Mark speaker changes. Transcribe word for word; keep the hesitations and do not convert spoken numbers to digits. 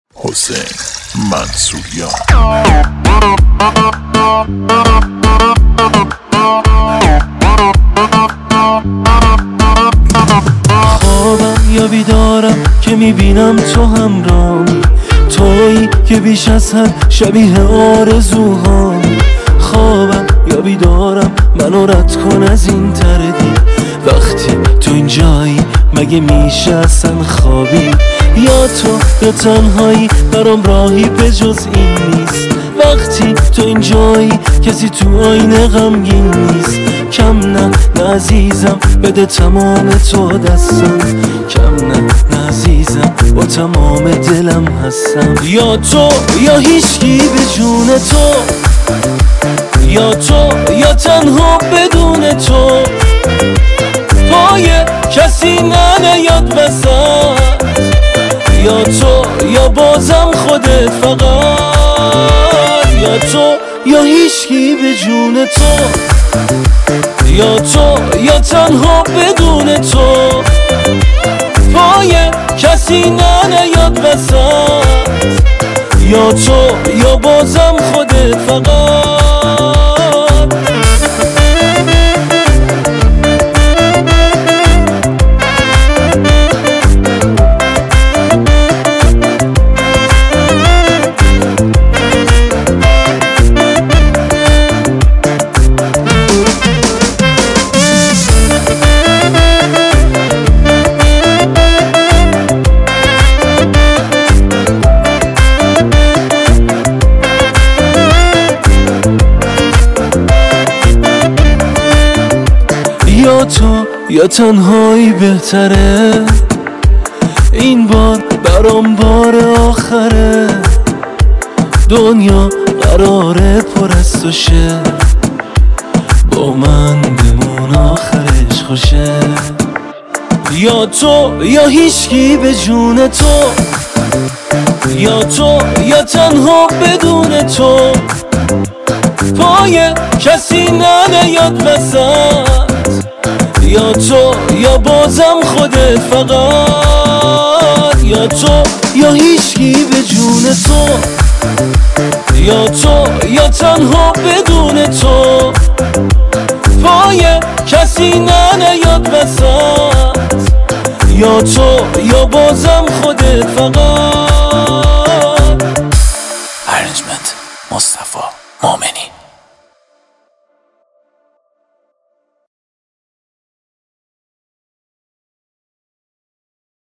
Speaker 1: حسین منصوریان.
Speaker 2: خوابم یا بیدارم که میبینم تو همراهی، تویی که بیش از حد شبیه آرزوهام. خوابم یا بیدارم منو رد کن از این تردی، وقتی تو این جایی مگه میشه اصلا خوابی؟ یا تو یا تنهایی برام راهی به جز این نیست، وقتی تو این جایی کسی تو آینه غمگین نیست. کم نه نه عزیزم بده تمام تو دستم، کم نه نه عزیزم با تمام دلم هستم. یا تو یا هیچکی به جون تو، یا تو یا تنها بدون تو، پای کسی نه نیاد وسط. یا تو یا بازم خودت فقط، یا تو یا هیچکی به جون تو، یا تو یا تنها بدون تو، پای کسی نه نیاد وسط. یا تو یا بازم خودت فقط. یا تو یا تنهایی بهتره، این بار برام بار آخره. دنیا قراره پر از تو شه، با من بمون آخرش خوشه. یا تو یا هیچکی به جون تو، یا تو یا تنها بدون تو، پای کسی نه نیاد وسط. یا تو یا بازم خودت فقط. یا تو یا هیچکی به جون تو، یا تو یا تنها بدون تو، پای کسی نه نیاد وسط. یا تو یا بازم خودت فقط.